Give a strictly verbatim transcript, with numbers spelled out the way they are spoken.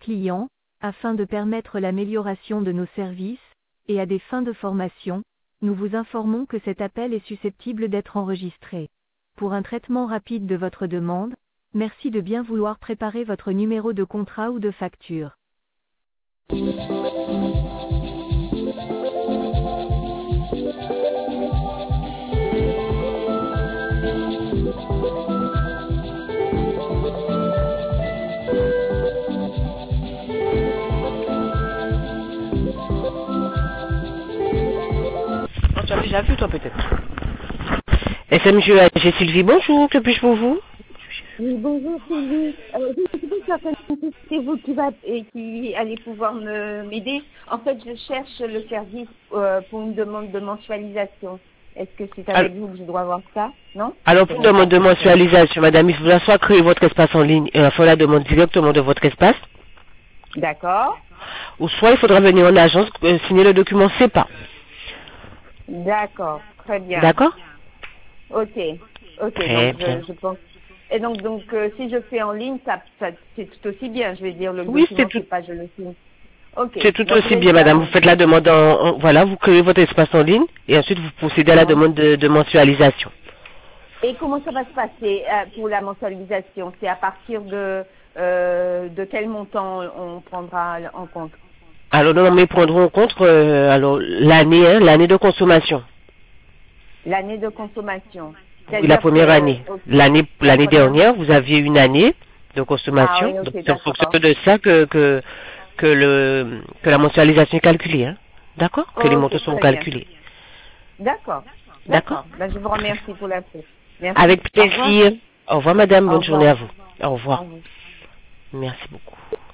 clients, afin de permettre l'amélioration de nos services, et à des fins de formation, nous vous informons que cet appel est susceptible d'être enregistré. Pour un traitement rapide de votre demande, merci de bien vouloir préparer votre numéro de contrat ou de facture. Tu as déjà vu, toi, peut-être. S M G A G Sylvie, bonjour, que puis-je pour vous? Oui, bonjour Sylvie. Euh, je ne sais pas si c'est vous qui, va, et qui allez pouvoir me- m'aider. En fait, je cherche le service euh, pour une demande de mensualisation. Est-ce que c'est avec Alors, vous que je dois voir ça? Non? alors pour demande de mensualisation, madame, il faudra soit créer votre espace en ligne et il faudra la demande directement de votre espace, D'accord. ou soit il faudra venir en agence euh, signer le document C E P A. D'accord. Très bien. D'accord? Ok. Ok. Très Donc, bien. je, je pense. Et donc, donc euh, si je fais en ligne, ça, ça, c'est tout aussi bien. Je vais dire, le Oui, c'est document, tout, c'est pas je le signe. Ok. c'est tout Donc, je aussi vais bien, le faire madame. en Vous faites ligne. la demande en, en- voilà, vous créez votre espace en ligne et ensuite vous procédez à la Ouais. demande de, de mensualisation. Et comment ça va se passer euh, pour la mensualisation? C'est à partir de euh, de quel montant on prendra en compte? Alors, non, mais prendront en compte euh, alors l'année, hein, l'année de consommation. L'année de consommation. Oui, la C'est-à-dire première que année. ok, L'année, la l'année première. dernière, vous aviez une année de Ah consommation. oui, Donc, ok, c'est en fonction d'accord. de ça que, que, que le, que la mensualisation est calculée, hein. D'accord? Que les Ok, montants sont très bien. calculés. D'accord. D'accord? D'accord. Ben, je vous remercie pour l'info. Merci. Avec Au revoir. plaisir. Au revoir, madame. Au Bonne journée revoir. à vous. Au Au revoir. revoir. Merci beaucoup.